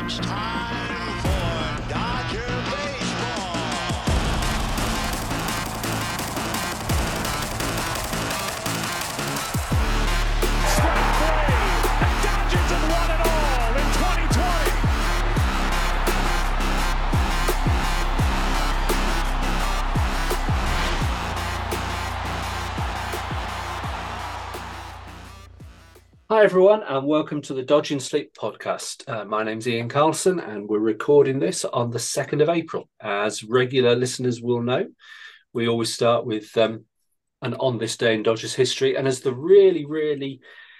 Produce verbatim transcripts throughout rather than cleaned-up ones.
It's time for Dodger Baseball. Strike three. The Dodgers have won it all in twenty twenty. Hi everyone, and welcome to the Dodging Sleep podcast. Uh, my name's Ian Carlson, and we're recording this on the second of April. As regular listeners will know, we always start with um, an on this day in Dodgers history. And as the really, really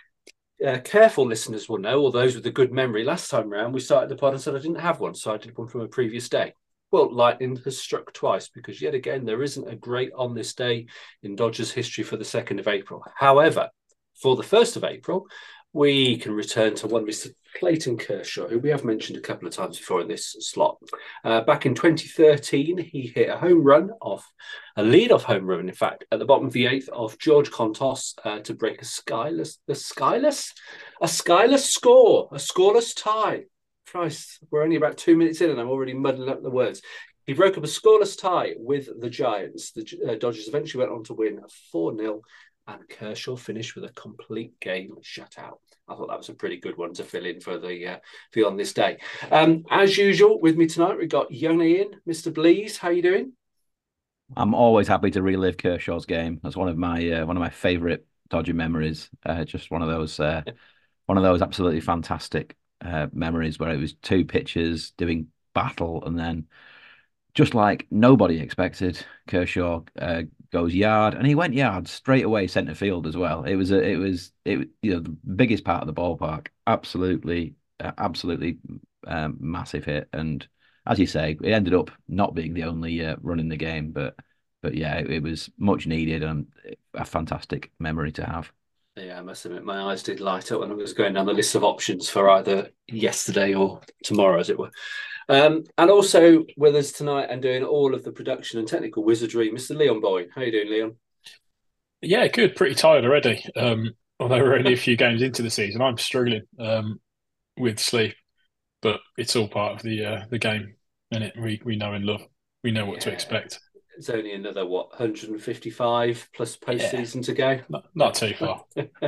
uh, careful listeners will know, or those with a good memory, last time around we started the pod and said I didn't have one, so I did one from a previous day. Well, lightning has struck twice because yet again there isn't a great on this day in Dodgers history for the second of April. However, for the first of April, we can return to one Mister Clayton Kershaw, who we have mentioned a couple of times before in this slot. Uh, back in twenty thirteen, he hit a home run off, a lead-off home run, in fact, at the bottom of the eighth of George Kontos uh, to break a skyless, the skyless, a skyless score, a scoreless tie. Christ, we're only about two minutes in and I'm already muddling up the words. He broke up a scoreless tie with the Giants. The uh, Dodgers eventually went on to win four nil. And Kershaw finished with a complete game shutout. I thought that was a pretty good one to fill in for the uh, for on this day. Um, as usual, with me tonight, we've got young Ian, Mister Blees. How you doing? I'm always happy to relive Kershaw's game. That's one of my uh, one of my favourite Dodger memories. Uh, just one of those uh, one of those absolutely fantastic uh, memories where it was two pitchers doing battle, and then just like nobody expected, Kershaw uh, goes yard, and he went yard straight away, centre field as well. It was a, it was it you know the biggest part of the ballpark. Absolutely, uh, absolutely um, massive hit, and as you say, it ended up not being the only uh, run in the game, but but yeah, it, it was much needed and a fantastic memory to have. Yeah, I must admit, my eyes did light up when I was going down the list of options for either yesterday or tomorrow, as it were. Um, and also with us tonight and doing all of the production and technical wizardry, Mister Leon Boyne. How you doing, Leon? Yeah, good. Pretty tired already. Um, although we're only a few games into the season, I'm struggling um, with sleep, but it's all part of the uh, the game, and it we we know and love. We know what Yeah. to expect. It's only another, what, one hundred fifty-five plus postseason yeah. to go? Not, not too far.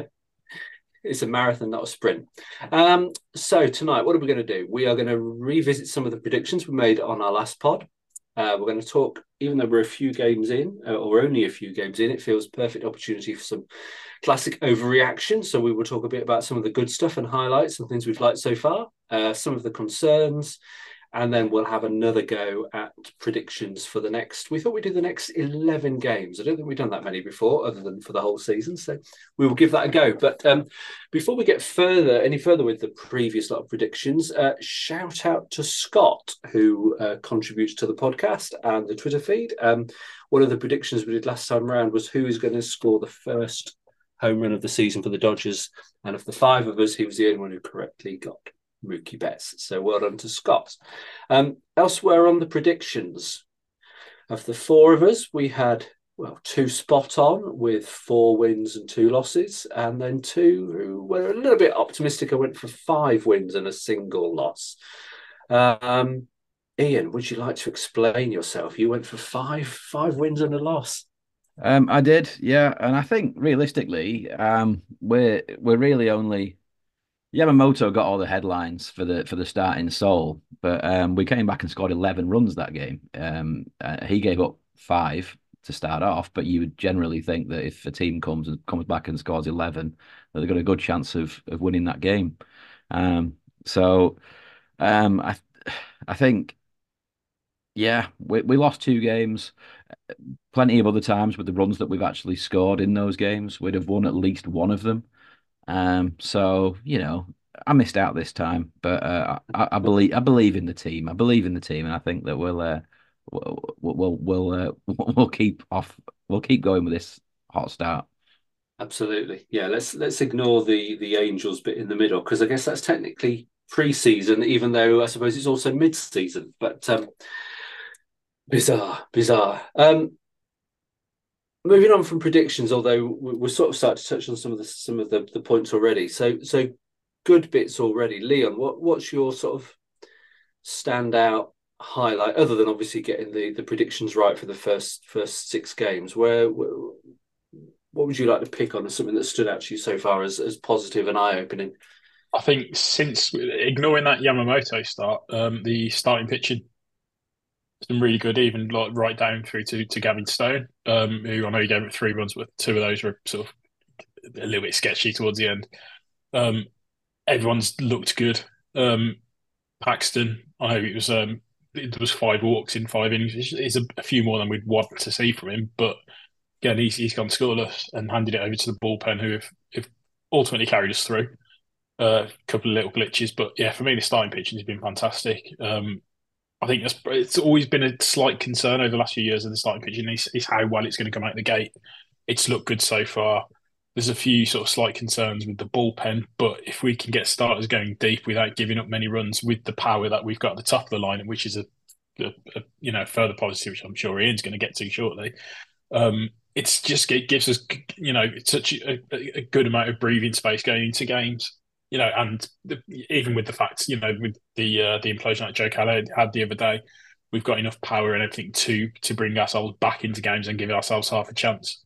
It's a marathon, not a sprint. Um, so tonight, what are we going to do? We are going to revisit some of the predictions we made on our last pod. Uh, we're going to talk, even though we're a few games in, uh, or only a few games in, it feels perfect opportunity for some classic overreaction. So we will talk a bit about some of the good stuff and highlights and things we've liked so far, uh, some of the concerns, and then we'll have another go at predictions for the next. We thought we'd do the next eleven games. I don't think we've done that many before, other than for the whole season. So we will give that a go. But um, before we get further, any further with the previous lot of predictions, uh, shout out to Scott, who uh, contributes to the podcast and the Twitter feed. Um, one of the predictions we did last time around was who is going to score the first home run of the season for the Dodgers. And of the five of us, he was the only one who correctly got Mookie Betts. So well done to Scott. Um, elsewhere on the predictions, of the four of us, we had, well, two spot on with four wins and two losses, and then two who were a little bit optimistic. I went for five wins and a single loss. Um, Ian, would you like to explain yourself? You went for five, five wins and a loss. Um, I did, yeah, and I think realistically, um, we're we're really only. Yamamoto got all the headlines for the for the starting Seoul, but um, we came back and scored eleven runs that game. Um, uh, he gave up five to start off, but you would generally think that if a team comes and comes back and scores eleven, that they've got a good chance of of winning that game. Um, so um, I I think yeah, we we lost two games. Plenty of other times with the runs that we've actually scored in those games, we'd have won at least one of them. Um, so you know, I missed out this time, but uh, I, I believe I believe in the team. I believe in the team, and I think that we'll uh, we'll we'll we'll, uh, we'll keep off. We'll keep going with this hot start. Absolutely, yeah. Let's let's ignore the the Angels bit in the middle because I guess that's technically pre-season, even though I suppose it's also mid-season. But um, bizarre, bizarre. Um, Moving on from predictions, although we're sort of starting to touch on some of the some of the, the points already. So so good bits already. Leon, what what's your sort of standout highlight, other than obviously getting the, the predictions right for the first first six games? Where, where what would you like to pick on as something that stood out to you so far as, as positive and eye opening? I think since ignoring that Yamamoto start, um, the starting pitching has been really good, even like right down through to, to Gavin Stone, um, who I know he gave it three runs, but two of those were sort of a little bit sketchy towards the end. Um, everyone's looked good. Um, Paxton, I know it was um, it was five walks in five innings. It's, it's a, a few more than we'd want to see from him, but again, he's he's gone scoreless and handed it over to the bullpen, who have, have ultimately carried us through. A uh, couple of little glitches, but yeah, for me, the starting pitching has been fantastic. Um, I think that's, it's always been a slight concern over the last few years of the starting pitching is, is how well it's going to come out the gate. It's looked good so far. There's a few sort of slight concerns with the bullpen, but if we can get starters going deep without giving up many runs with the power that we've got at the top of the line, which is a, a, a you know further positive, which I'm sure Ian's going to get to shortly. Um, it's just it gives us you know such a, a good amount of breathing space going into games. You know, and the, even with the fact, you know, with the uh, the implosion that Joe Kelly had the other day, we've got enough power and everything to to bring ourselves back into games and give ourselves half a chance.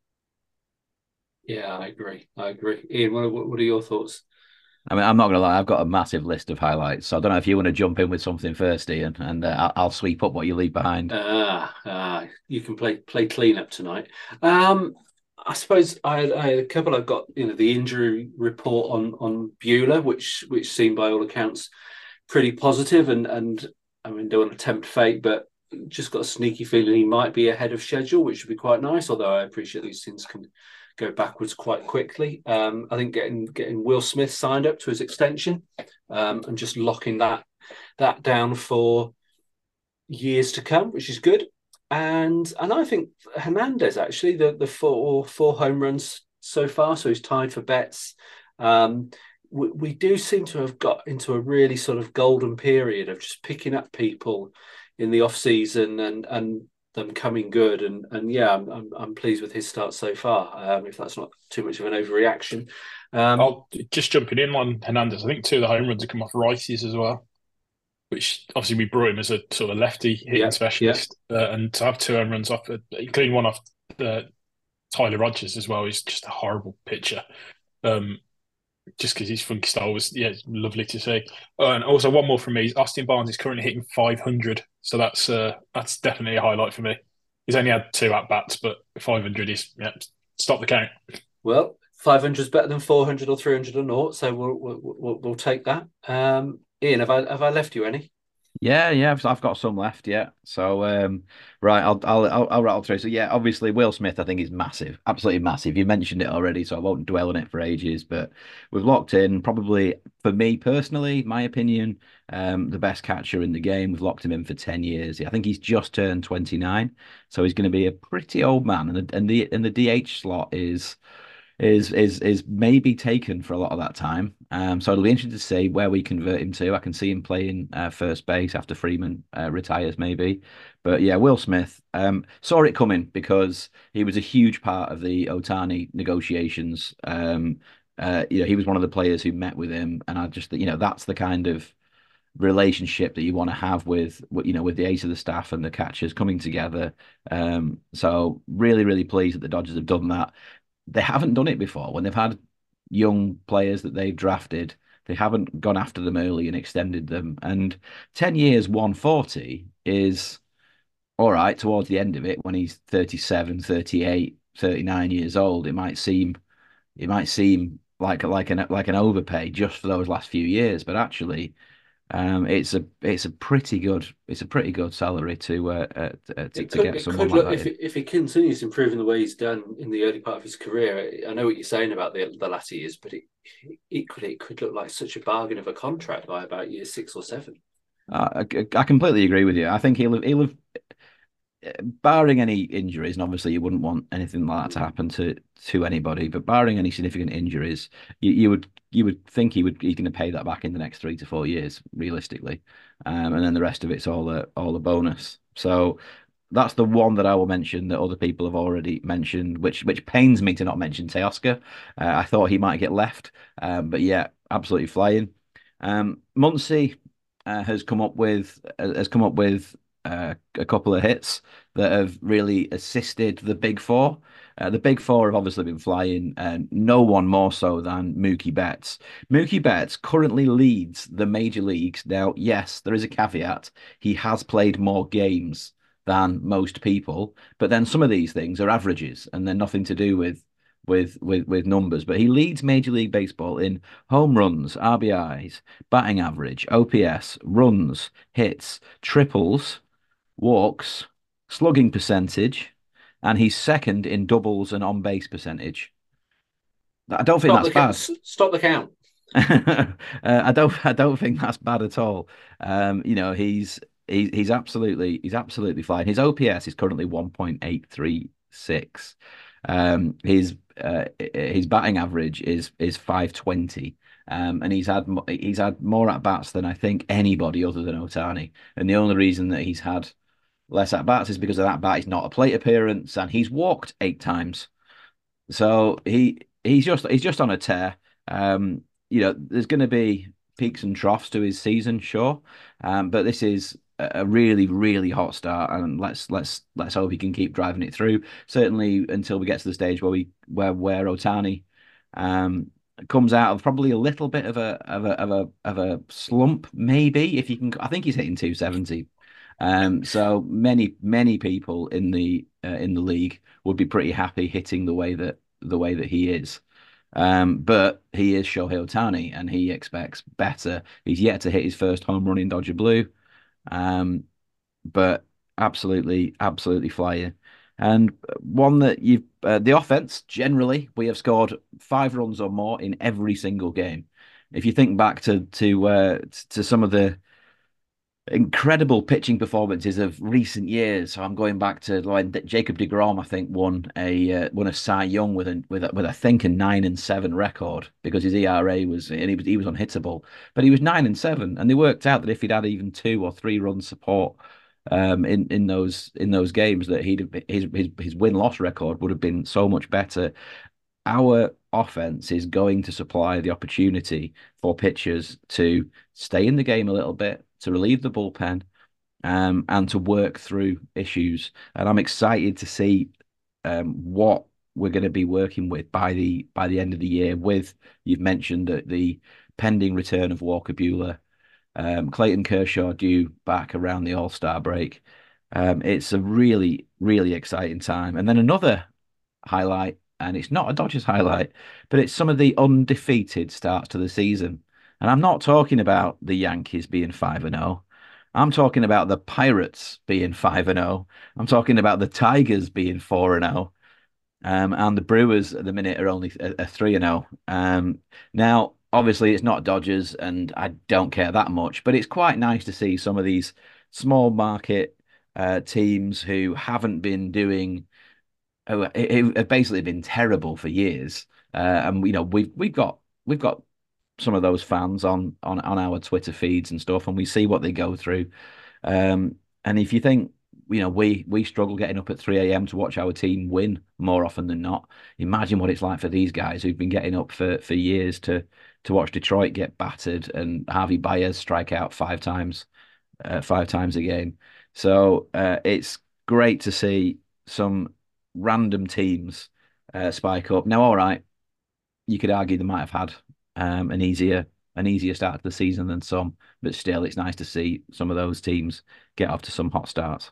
Yeah, I agree. I agree. Ian, what, what are your thoughts? I mean, I'm not going to lie, I've got a massive list of highlights. So I don't know if you want to jump in with something first, Ian, and uh, I'll, I'll sweep up what you leave behind. Ah, ah, you can play play clean up tonight. Um, I suppose I, I had a couple. I've got you know the injury report on on Bueller, which which seemed by all accounts pretty positive, and and I mean don't want to tempt fate, but just got a sneaky feeling he might be ahead of schedule, which would be quite nice. Although I appreciate these things can go backwards quite quickly. Um, I think getting getting Will Smith signed up to his extension um, and just locking that that down for years to come, which is good. And and I think Hernandez actually the the four four home runs so far, so he's tied for Betts. Um, we, we do seem to have got into a really sort of golden period of just picking up people in the off season and and them coming good, and and yeah, I'm I'm, I'm pleased with his start so far. Um, if that's not too much of an overreaction. Um, I'll just jumping in on Hernandez. I think two of the home runs have come off righties as well, which obviously we brought him as a sort of lefty hitting yeah, specialist, yeah. Uh, and to have two home runs off, uh, including one off uh, Tyler Rogers as well, is just a horrible pitcher. Um, just because his funky style was, yeah, lovely to see. Uh, and also one more from me. Austin Barnes is currently hitting five hundred, so that's uh, that's definitely a highlight for me. He's only had two at bats, but five hundred is yeah, stop the count. Well, five hundred is better than four hundred or three hundred or naught, so we'll we'll we'll, we'll take that. Um, Ian, have I have I left you any? Yeah, yeah, I've got some left. Yeah, so um, right, I'll, I'll I'll I'll rattle through. So yeah, obviously Will Smith, I think is massive, absolutely massive. You mentioned it already, so I won't dwell on it for ages. But we've locked in probably for me personally, my opinion, um, the best catcher in the game. We've locked him in for ten years. I think he's just turned twenty-nine, so he's going to be a pretty old man, and the and the and the D H slot is. is is is maybe taken for a lot of that time. Um, so it'll be interesting to see where we convert him to. I can see him playing uh, first base after Freeman uh, retires, maybe. But yeah, Will Smith um, saw it coming because he was a huge part of the Ohtani negotiations. Um, uh, you know, he was one of the players who met with him, and I just, you know, that's the kind of relationship that you want to have with, you know, with the ace of the staff and the catchers coming together. Um, so really, really pleased that the Dodgers have done that. They haven't done it before when they've had young players that they've drafted. They haven't gone after them early and extended them. And ten years, one forty is all right towards the end of it when he's thirty-seven, thirty-eight, thirty-nine years old. It might seem it might seem like like an like an overpay just for those last few years, but actually um, it's a it's a pretty good it's a pretty good salary to uh, uh, to, to could, get someone look, like if that. It, if he continues improving the way he's done in the early part of his career, I know what you're saying about the the latter years, but it, equally it could look like such a bargain of a contract by about year six or seven. Uh, I, I completely agree with you. I think he'll he'll have, barring any injuries, and obviously you wouldn't want anything like that to happen to to anybody, but barring any significant injuries, you, you would you would think he would he's going to pay that back in the next three to four years, realistically, um, and then the rest of it's all a all a bonus. So that's the one that I will mention that other people have already mentioned, which which pains me to not mention Teoscar. Uh, I thought he might get left, um, but yeah, absolutely flying. Um, Muncy, uh, has come up with has come up with uh, a couple of hits that have really assisted the big four. Uh, the big four have obviously been flying, and no one more so than Mookie Betts. Mookie Betts currently leads the major leagues. Now, yes, there is a caveat. He has played more games than most people, but then some of these things are averages, and they're nothing to do with with with with numbers. But he leads Major League Baseball in home runs, R B Is, batting average, O P S, runs, hits, triples, walks, slugging percentage, and he's second in doubles and on base percentage. I don't think Stop that's the bad. ca- stop the count. uh, I don't I don't think that's bad at all. Um, you know, he's he's he's absolutely he's absolutely flying. His O P S is currently one point eight three six. Um, his uh, his batting average is is five twenty. Um, and he's had he's had more at bats than I think anybody other than Ohtani. And the only reason that he's had less at bats is because of that bat is not a plate appearance, and he's walked eight times. So he he's just he's just on a tear. Um, you know, there's going to be peaks and troughs to his season, sure, um, but this is a really really hot start, and let's let's let's hope he can keep driving it through. Certainly until we get to the stage where we where where Ohtani um, comes out of probably a little bit of a of a of a of a slump, maybe if you can. I think he's hitting two seventy. Um, so many many people in the uh, in the league would be pretty happy hitting the way that the way that he is. Um, but he is Shohei Ohtani, and he expects better. He's yet to hit his first home run in Dodger Blue, um, but absolutely, absolutely flying. And one that you've uh, the offense generally, we have scored five runs or more in every single game. If you think back to to uh, to some of the incredible pitching performances of recent years. So I'm going back to like Jacob deGrom, I think won a uh, won a Cy Young with a with a, with I think a nine and seven record because his E R A was and he was he was unhittable, but he was nine and seven, and they worked out that if he'd had even two or three run support um in in those in those games that he'd his his his win loss record would have been so much better. Our offense is going to supply the opportunity for pitchers to stay in the game a little bit, to relieve the bullpen, um, and to work through issues. And I'm excited to see um, what we're going to be working with by the by the end of the year. With you've mentioned that the pending return of Walker Buehler, um, Clayton Kershaw due back around the All Star break. Um, it's a really really exciting time. And then another highlight, and it's not a Dodgers highlight, but it's some of the undefeated starts to the season. And I'm not talking about the Yankees being five and oh. I'm talking about the Pirates being five and oh. I'm talking about the Tigers being four and oh. Um, and the Brewers at the minute are only a three and oh. Um, now, obviously, it's not Dodgers, and I don't care that much, but it's quite nice to see some of these small market uh, teams who haven't been doing who who have basically been terrible for years. Uh, and you know we've we've got we've got some of those fans on on on our Twitter feeds and stuff, and we see what they go through. Um, and if you think you know we we struggle getting up at three a m to watch our team win more often than not, imagine what it's like for these guys who've been getting up for for years to to watch Detroit get battered and Javi Baez strike out five times uh, five times a game. So uh, it's great to see some random teams uh, spike up. Now, all right, you could argue they might have had um, an easier an easier start to the season than some, but still, it's nice to see some of those teams get off to some hot starts.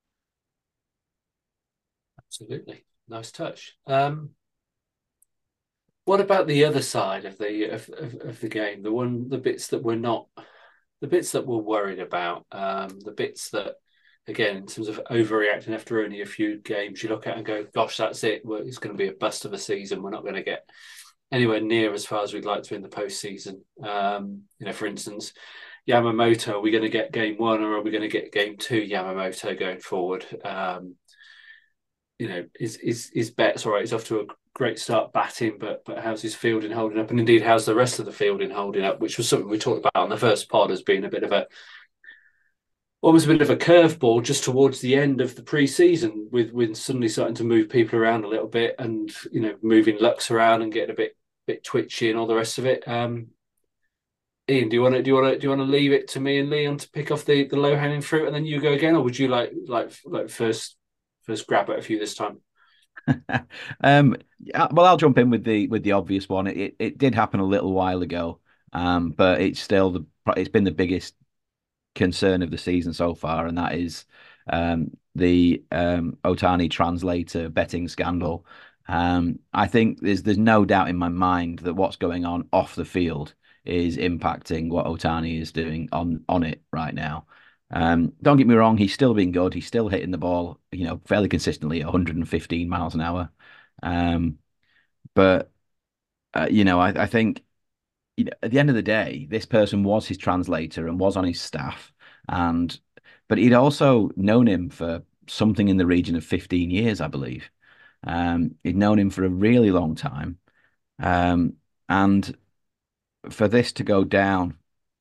Absolutely, nice touch. Um, what about the other side of the of, of, of the game? The one, the bits that we're not, the bits that we're worried about, um, the bits that, again, in terms of overreacting after only a few games, you look at and go, gosh, that's it. Well, it's going to be a bust of a season. We're not going to get anywhere near as far as we'd like to in the postseason. Um, you know, for instance, Yamamoto, are we going to get game one or are we going to get game two Yamamoto going forward? Um, you know, is is is Betts all right? He's off to a great start batting, but but how's his fielding holding up? And indeed, how's the rest of the fielding holding up? Which was something we talked about on the first pod as being a bit of a almost a bit of a curveball just towards the end of the pre-season, with with suddenly starting to move people around a little bit, and you know moving Lux around and getting a bit bit twitchy and all the rest of it. Um, Ian, do you want to do you want to do you want to leave it to me and Leon to pick off the, the low hanging fruit, and then you go again, or would you like like like first first grab at a few this time? um, yeah, well, I'll jump in with the with the obvious one. It it did happen a little while ago, um, but it's still the it's been the biggest concern of the season so far, and that is um, the um, Ohtani translator betting scandal. Um, I think there's there's no doubt in my mind that what's going on off the field is impacting what Ohtani is doing on on it right now. Um, don't get me wrong, he's still been good. He's still hitting the ball, you know, fairly consistently at one hundred fifteen miles an hour. Um, but uh, you know, I, I think you know, at the end of the day, this person was his translator and was on his staff, and but he'd also known him for something in the region of fifteen years, I believe. Um, he'd known him for a really long time, um, and for this to go down,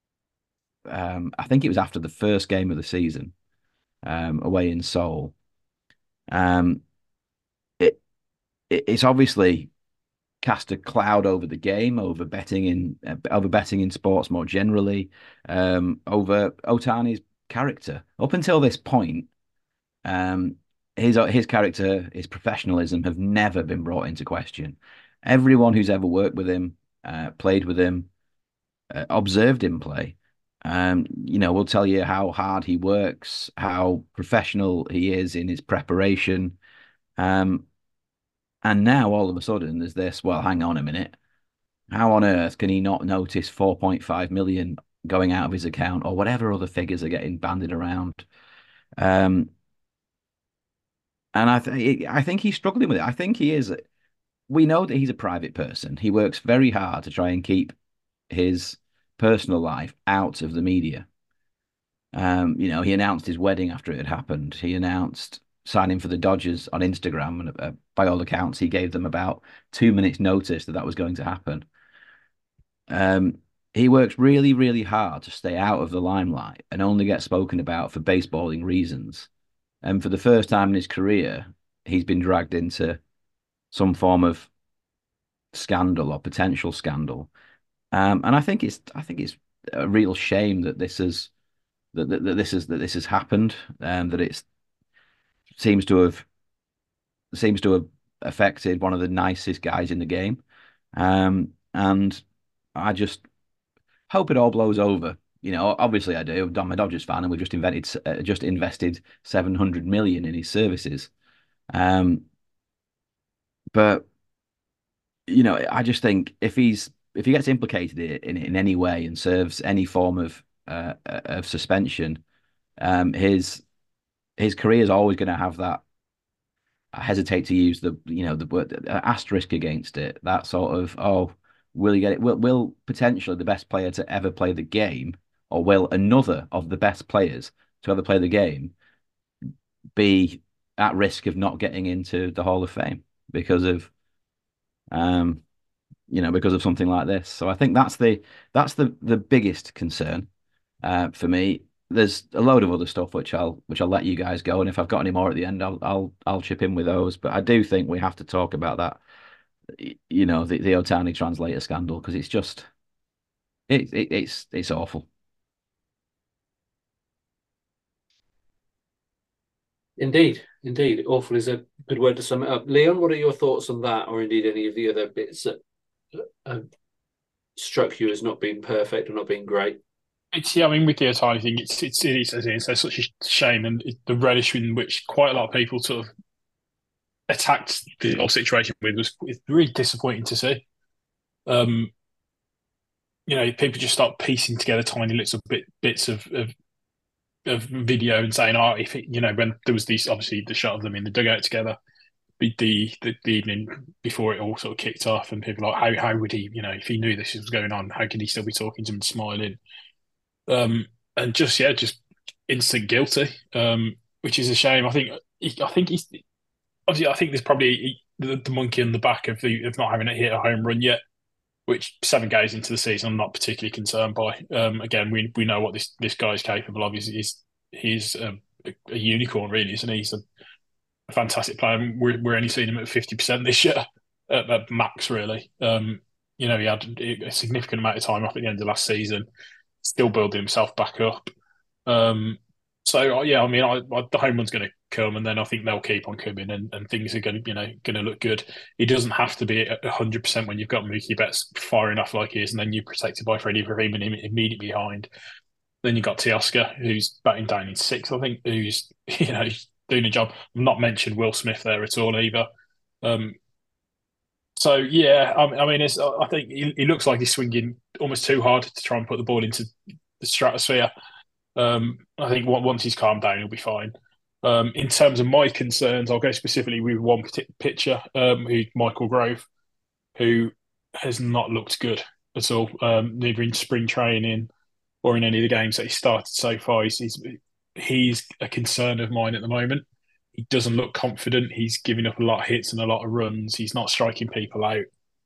um, I think it was after the first game of the season, um, away in Seoul. Um, it, it it's obviously cast a cloud over the game, over betting in uh, over betting in sports more generally, um, over Ohtani's character. Up until this point, um, his his character, his professionalism have never been brought into question. Everyone who's ever worked with him, uh, played with him, uh, observed him play, um, you know, will tell you how hard he works, how professional he is in his preparation. Um, and now all of a sudden there's this, well, hang on a minute. How on earth can he not notice four point five million going out of his account or whatever other figures are getting banded around? Um, and I think I think he's struggling with it. I think he is. We know that he's a private person. He works very hard to try and keep his personal life out of the media. Um, you know, he announced his wedding after it had happened. He announced signing for the Dodgers on Instagram, and uh, by all accounts, he gave them about two minutes' notice that that was going to happen. Um, he works really, really hard to stay out of the limelight and only get spoken about for baseballing reasons. And for the first time in his career, he's been dragged into some form of scandal or potential scandal. Um, and I think it's I think it's a real shame that this has that, that, that this is that this has happened, and that it seems to have seems to have affected one of the nicest guys in the game. Um, and I just hope it all blows over. You know, obviously I do. I'm a Dodgers fan, and we've just invented uh, just invested seven hundred million in his services. Um, but you know, I just think if he's if he gets implicated in in any way and serves any form of uh, of suspension, um, his his career is always going to have that. I hesitate to use the you know the word uh, asterisk against it. That sort of, oh, will he get it? Will will potentially the best player to ever play the game, or will another of the best players to ever play the game be at risk of not getting into the Hall of Fame because of um you know because of something like this? So I think that's the that's the the biggest concern uh, for me. There's a load of other stuff which I'll which I'll let you guys go, and if I've got any more at the end, I'll I'll I'll chip in with those. But I do think we have to talk about that, you know, the the Ohtani translator scandal, because it's just it, it it's it's awful. Indeed, indeed, awful is a good word to sum it up. Leon, what are your thoughts on that, or indeed any of the other bits that uh, struck you as not being perfect or not being great? It's yeah, I mean, with the Ohtani thing, it's it's it is, it's, it's such a shame, and it, the relish in which quite a lot of people sort of attacked the whole situation with was it's really disappointing to see. Um, you know, people just start piecing together tiny little bit bits of of, of video and saying, "Oh, if it, you know, when there was these obviously the shot of them in the dugout together, the the, the evening before it all sort of kicked off, and people like, how how would he, you know, if he knew this was going on, how could he still be talking to him and smiling?" Um, and just yeah, just instant guilty, um, which is a shame. I think I think he's obviously I think there's probably the, the monkey on the back of the of not having it hit a home run yet, which seven games into the season I'm not particularly concerned by. Um, again, we we know what this this guy's capable of. He's he's, he's a, a unicorn, really, isn't he? He's a, a fantastic player. We're we're only seeing him at fifty percent this year at, at max, really. Um, you know, he had a significant amount of time off at the end of last season, still building himself back up. Um, so yeah, I mean, I, I, the home run's going to come, and then I think they'll keep on coming, and, and things are going to, you know, going to look good. He doesn't have to be at a hundred percent when you've got Mookie Betts firing off like he is, and then you're protected by Freddie Freeman immediately behind. Then you got Teoscar, who's batting down in sixth, I think, who's you know doing a job. I've not mentioned Will Smith there at all either. Um, so yeah, I, I mean, it's, I think he, he looks like he's swinging almost too hard to try and put the ball into the stratosphere. Um, I think once he's calmed down, he'll be fine. Um, in terms of my concerns, I'll go specifically with one pitcher, um, who Michael Grove, who has not looked good at all, um, neither in spring training or in any of the games that he started so far. He's, he's, he's a concern of mine at the moment. He doesn't look confident. He's giving up a lot of hits and a lot of runs. He's not striking people out.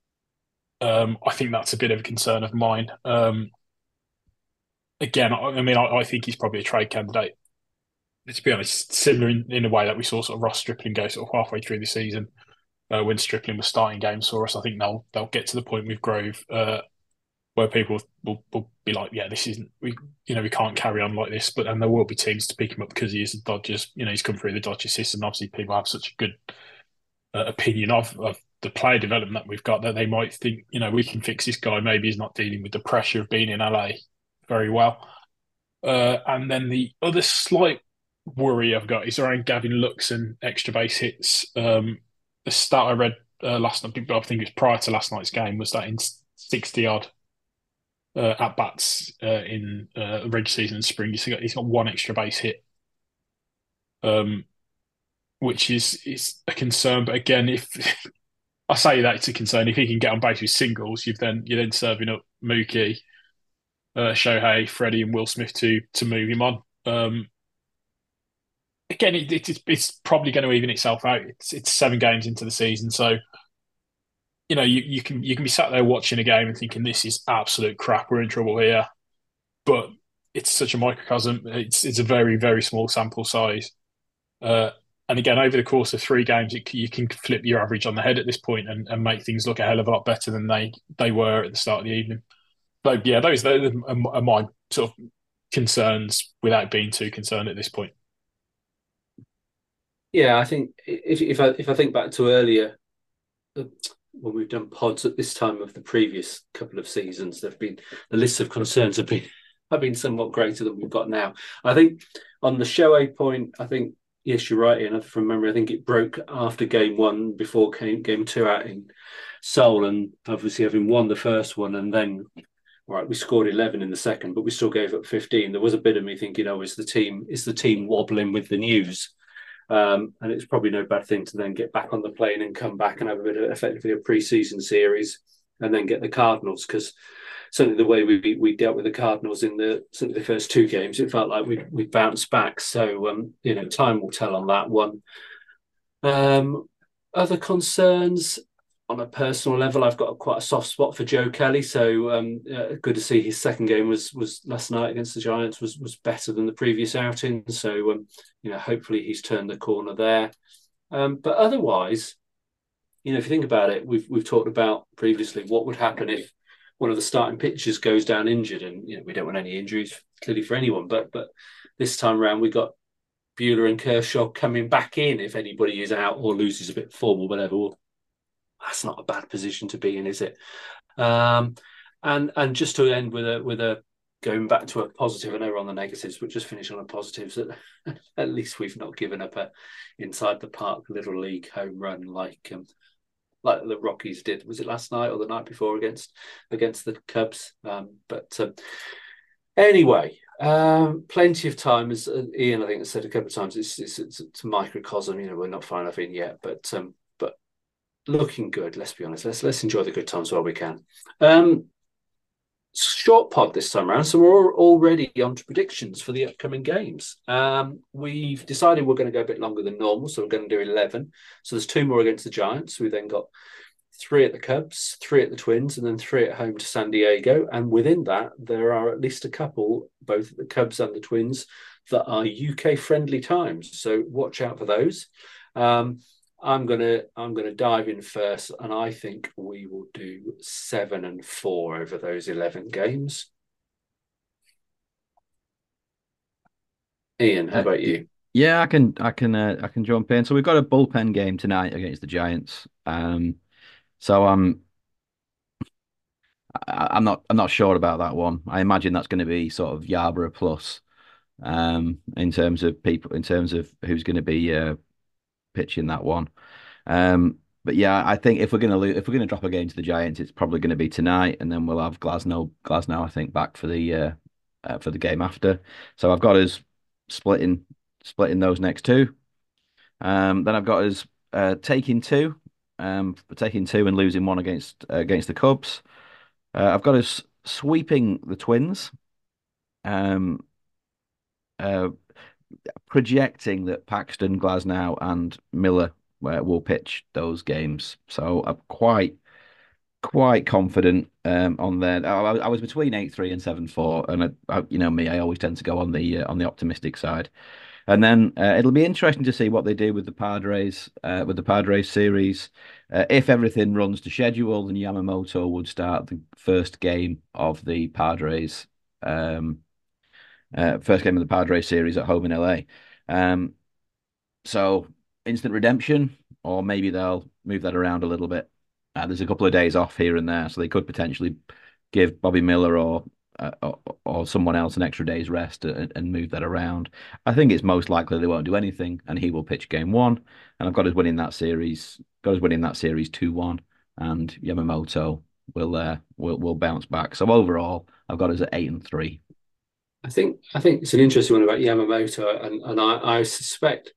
Um, I think that's a bit of a concern of mine. Um, again, I, I mean, I, I think he's probably a trade candidate. To be honest, similar in, in a way that we saw sort of Ross Stripling go sort of halfway through the season uh, when Stripling was starting games for us. I think they'll they'll get to the point with Grove uh, where people will, will be like, yeah, this isn't we you know we can't carry on like this. But and there will be teams to pick him up because he is a Dodgers. You know, he's come through the Dodgers system. Obviously, people have such a good uh, opinion of of the player development that we've got that they might think, you know, we can fix this guy. Maybe he's not dealing with the pressure of being in L A very well. Uh, and then the other slight worry I've got is around Gavin Lux and extra base hits. Um, the stat I read uh, last night, I think it was prior to last night's game, was that in sixty odd uh, at bats uh, in uh, regular season and spring, he's got, he's got one extra base hit, um, which is is a concern. But again, if I say that it's a concern, if he can get on base with singles, you've then you're then serving up Mookie, uh, Shohei, Freddie, and Will Smith to to move him on. Um, Again, it, it, it's probably going to even itself out. It's it's seven games into the season, so you know you, you can you can be sat there watching a game and thinking this is absolute crap. We're in trouble here, but it's such a microcosm. It's it's a very very small sample size, uh, and again over the course of three games, it, you can flip your average on the head at this point and, and make things look a hell of a lot better than they they were at the start of the evening. So yeah, those are my sort of concerns without being too concerned at this point. Yeah, I think if if I if I think back to earlier when we've done pods at this time of the previous couple of seasons, there've been the lists of concerns have been have been somewhat greater than we've got now. I think on the Shohei point, I think yes, you're right. Enough from memory, I think it broke after game one before game game two out in Seoul, and obviously having won the first one, and then right, we scored eleven in the second, but we still gave up fifteen. There was a bit of me thinking, oh, is the team is the team wobbling with the news? Um, and it's probably no bad thing to then get back on the plane and come back and have a bit of effectively a pre-season series and then get the Cardinals, because certainly the way we we dealt with the Cardinals in the certainly the first two games, it felt like we we bounced back. So um, you know, time will tell on that one. Um, other concerns on a personal level, I've got a, quite a soft spot for Joe Kelly. So um, uh, good to see his second game was was last night against the Giants was was better than the previous outing. So um, you know, hopefully he's turned the corner there. Um, but otherwise, you know, if you think about it, we've we've talked about previously what would happen if one of the starting pitchers goes down injured, and you know, we don't want any injuries clearly for anyone. But but this time around, we got Buehler and Kershaw coming back in if anybody is out or loses a bit of form or whatever. Well, that's not a bad position to be in, is it? Um, and and just to end with a with a going back to a positive, I know we're on the negatives, but just finish on a positive. So at least we've not given up a inside the park little league home run like um, like the Rockies did. Was it last night or the night before against against the Cubs? Um, but um, anyway, um, plenty of time. As uh, Ian, I think, has said a couple of times, it's it's, it's, it's a microcosm. You know, we're not far enough in yet, but. Um, Looking good, let's be honest. Let's let's enjoy the good times while we can. Um, short pod this time around, so we're already on to predictions for the upcoming games. Um, we've decided we're going to go a bit longer than normal, so we're going to do eleven. So there's two more against the Giants. We then got three at the Cubs, three at the Twins, and then three at home to San Diego. And within that, there are at least a couple, both at the Cubs and the Twins, that are U K-friendly times. So watch out for those. Um, I'm gonna I'm gonna dive in first, and I think we will do seven and four over those eleven games. Ian, how Uh, about you? yeah, I can I can uh, I can jump in. So we've got a bullpen game tonight against the Giants. Um, so I'm I, I'm not I'm not sure about that one. I imagine that's going to be sort of Yarborough plus, um, in terms of people, in terms of who's going to be uh, pitching that one. Um, but yeah, I think if we're going to lose, if we're going to drop a game to the Giants, it's probably going to be tonight, and then we'll have Glasnow Glasnow I think back for the uh, uh, for the game after. So I've got us splitting splitting those next two. Um, then I've got us uh, taking two, um, taking two and losing one against uh, against the Cubs. Uh, I've got us sweeping the Twins, um, uh, projecting that Paxton, Glasnow, and Miller uh, will pitch those games. So I'm quite quite confident um, on there. I, I was between eight three and seven four, and I, I, you know me, I always tend to go on the uh, on the optimistic side. And then uh, it'll be interesting to see what they do with the Padres, uh, with the Padres series. Uh, if everything runs to schedule, then Yamamoto would start the first game of the Padres, um, uh, first game of the Padres series at home in L A. Um, so instant redemption, or maybe they'll move that around a little bit. Uh, there's a couple of days off here and there, so they could potentially give Bobby Miller or uh, or, or someone else an extra day's rest and, and move that around. I think it's most likely they won't do anything, and he will pitch game one. And I've got us winning that series. Got us winning that series two one, and Yamamoto will uh, will will bounce back. So overall, I've got us at eight and three. I think I think it's an interesting one about Yamamoto, and and I, I suspect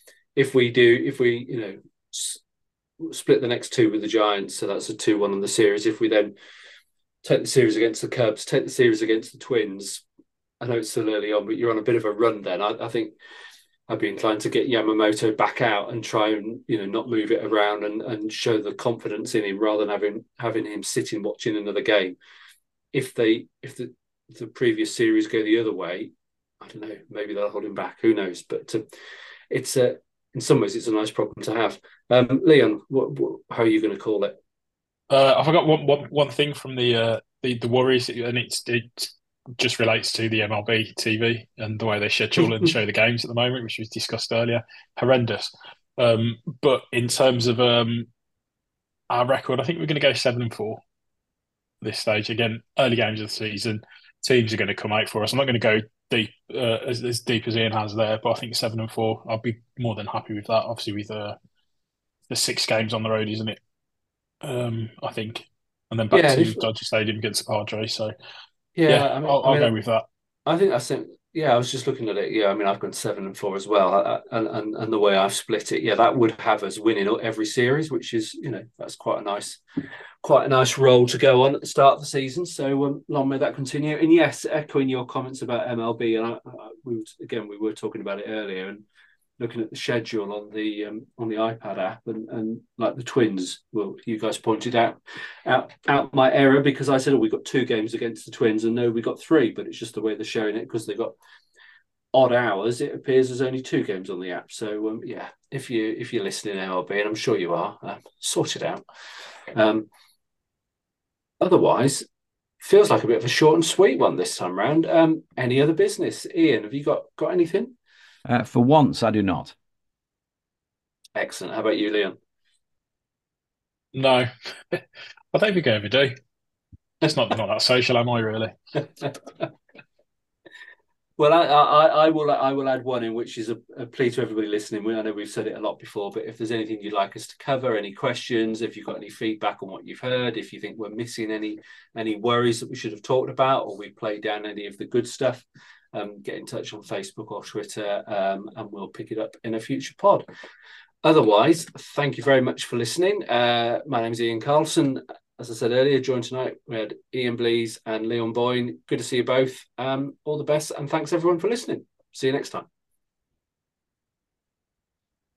if we do if we you know s- split the next two with the Giants, so that's a two one on the series. If we then take the series against the Cubs, take the series against the Twins, I know it's still early on, but you're on a bit of a run then. I, I think I'd be inclined to get Yamamoto back out and try and you know not move it around and, and show the confidence in him rather than having having him sitting watching another game. If they if the the previous series go the other way, I don't know, maybe they'll hold him back. Who knows? But uh, it's a uh, in some ways it's a nice problem to have. Um, Leon, what, what, how are you going to call it? Uh, I forgot one, one, one thing from the uh, the the Warriors, and it's it just relates to the M L B T V and the way they schedule and show the games at the moment, which was discussed earlier. Horrendous. Um, but in terms of um, our record, I think we're going to go seven and four this stage. Again, early games of the season, teams are going to come out for us. I'm not going to go deep uh, as, as deep as Ian has there, but I think seven and four, I'll be more than happy with that. Obviously, with uh, the six games on the road, isn't it? Um, I think, and then back Yeah, to if- Dodger Stadium against the Padres. So Yeah, yeah, I mean, I'll, I I'll mean, go with that. I think that's it. Yeah, I was just looking at it. Yeah, I mean, I've gone seven and four as well, I, I- and and and the way I've split it, yeah, that would have us winning every series, which is you know that's quite a nice, quite a nice role to go on at the start of the season. So um, long may that continue. And yes, echoing your comments about M L B, and I, I, we again we were talking about it earlier, and looking at the schedule on the um, on the iPad app, and, and like the Twins, well, you guys pointed out out out my error because I said, oh, we got two games against the Twins, and no, we got three, but it's just the way they're showing it because they got odd hours. It appears there's only two games on the app. So um, yeah, if you if you're listening M L B, and I'm sure you are, uh, sort it out. Um, otherwise, feels like a bit of a short and sweet one this time round. Um, any other business, Ian? Have you got got anything? Uh, for once, I do not. Excellent. How about you, Leon? No, I don't think I ever do. It's not not that social, am I? Really? Well, I, I, I will I will add one in, which is a, a plea to everybody listening. I know we've said it a lot before, but if there's anything you'd like us to cover, any questions, if you've got any feedback on what you've heard, if you think we're missing any any worries that we should have talked about, or we played down any of the good stuff, um, get in touch on Facebook or Twitter, um, and we'll pick it up in a future pod. Otherwise, thank you very much for listening. Uh, my name is Ian Carlson. As I said earlier, joined tonight, we had Ian Blease and Leon Boyne. Good to see you both. Um, all the best, and thanks everyone for listening. See you next time.